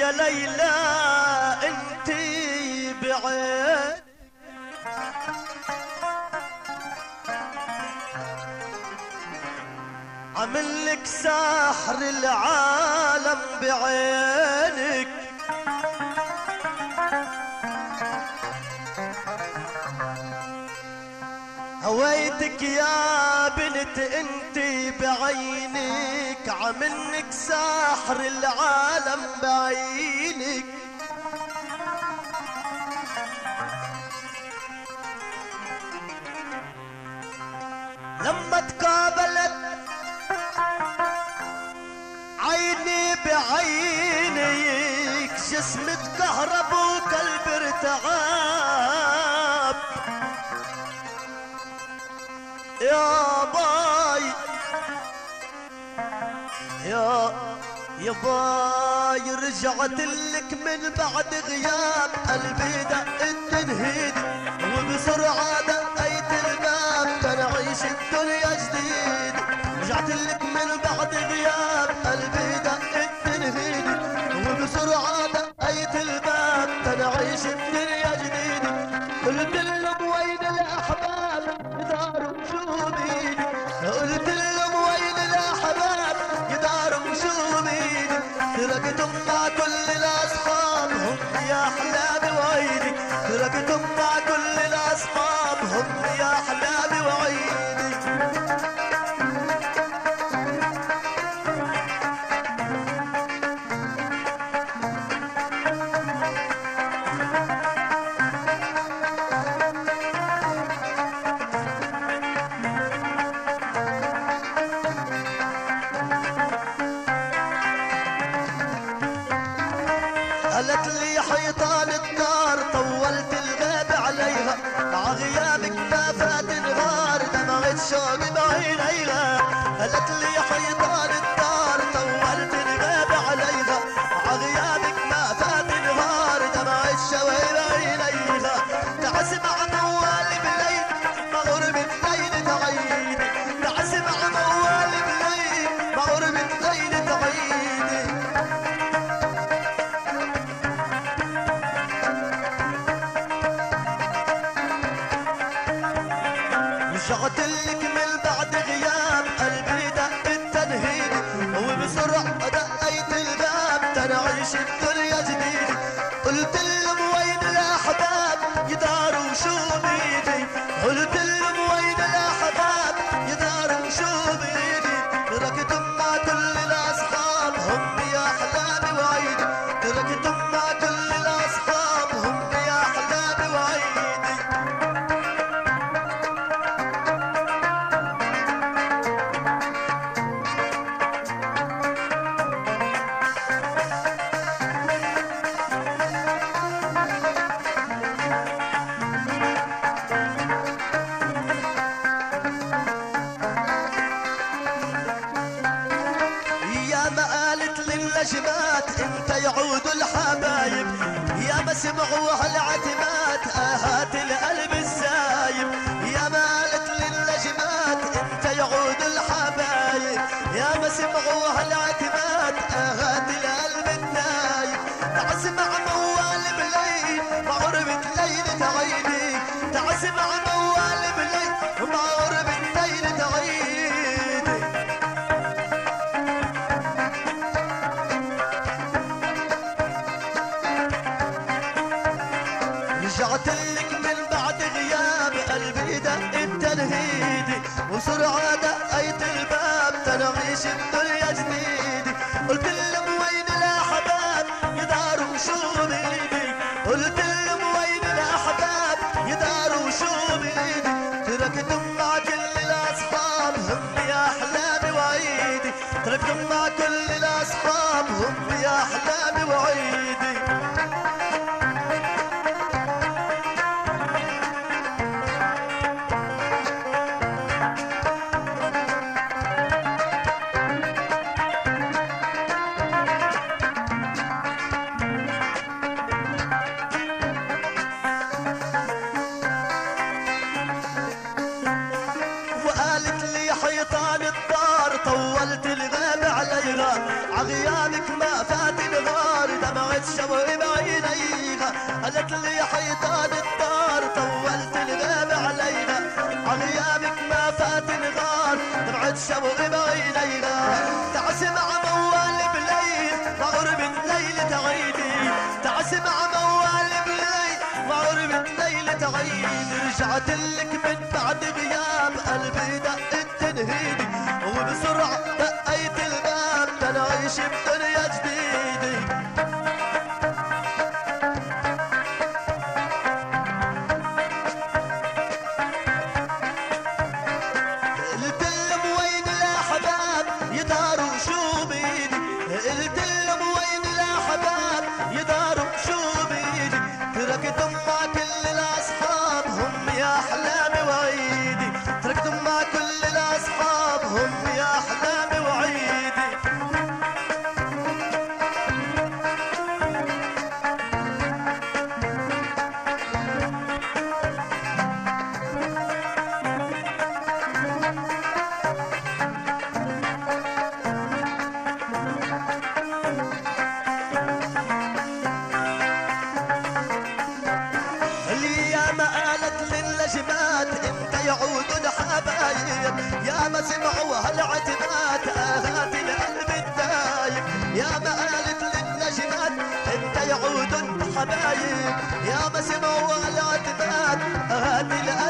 يا ليلى انتي بعين عملك ساحر العالم بعينك، هويتك يا بنت انتي بعينك، عملك ساحر العالم بعينك. لما تقابلت عيني بعينك جسمي تكهرب وقلبي ارتعب. يا باي يا باي رجعت لك من بعد غياب، قلبي دق تنهيد وبسرعة دقيت الباب تنعيش الدنيا جديد. رجعت لك من بعد غياب قلبي دق تنهيد وبسرعة دقيت الباب تنعيش الدنيا جديد. قلت لهم وين الأحباب يداروا شو بيدي، قلت لهم وين الأحباب يداروا شو بيدي. تركتهم مع كل الأصحاب هم يا أحلامي وعيدي، تركتهم مع كل الأصحاب هم يا أحلامي وعيدي. قالت لي حيطان الدار طولت الغاب عليها، مع غيابك ما فات نهار دمعت شوقي بعينيها. قالت لي حيطان الدار طولت الغاب عليها، مع غيابك ما فات نهار دمعت شوقي بعينيها. تعسمع موالي بليل مغرب الليل تعيدي، تعسمع موالي بليل مغرب الليل تعيدي. رجعت لك من بعد غياب قلبي دق التنهيد وبسرعة دقيت الباب تنعيش الدنيا جديد. قلت لهم وين الأحباب يداروا شو بيدي، قلت لهم وين الأحباب يداروا شو بيدي. تركتهم مع كل الأصحاب هم يا أحلامي وعيدي، تركتهم مع كل الأصحاب هم يا أحلامي وعيدي. النجمات امتى يعودوا الحبايب، يا ما سمعوا هالعتمات اهات القلب السايب. يا ما قالت للنجمات امتى يعودوا الحبايب، يا ما سمعوا هالعتمات اهات القلب النايب. تعسمع موال بليل مع غربة ليل تعيدي، تعسمع موال بليل مع غربة ليل تعيدي. رجعت لك من بعد غياب قلبي دق التنهيدي وسرعة دقيت الباب تنعيش الدنيا جديدي. قلت لهم وين الأحباب يداروا شو بيدي، قلت لهم وين الأحباب يداروا شو بيدي. تركتهم مع كل الأصحاب هم يا أحلامي وعيدي، تركتهم مع كل الأصحاب هم يا أحلامي وعيدي. طولت الغاب عليها عغيابك ما فات نهار دمعت قالت لي حيطان الدار طولت الباب علينا عغيابك ما فات الغار دمعة شوق بعينينا تعسمع موال بليل وعرب الليل تعيدي تعسمع موال بليل وعرب الليل تعيدي رجعت لك من بعد غياب قلبي دق تنهيدي وبسرعة دقيت الباب تنعيش بدنيا جديدة قلت لهم وين الأحباب يداروا شو بيدي قلت لهم وين الأحباب يداروا شو بيدي تركتهم مع كل الأصحاب هم يا أحلامي وعيدي تركتهم مع كل الأصحاب هم يا أحلامي وعيدي الأيام قالت للنجمات امتى يعودوا الحبايب يا ما سمعوا هالعتمات آهات القلب الدايب يا ما قالت للنجمات امتى يعودوا الحبايب يا ما سمعوا هالعتمات آهات القلب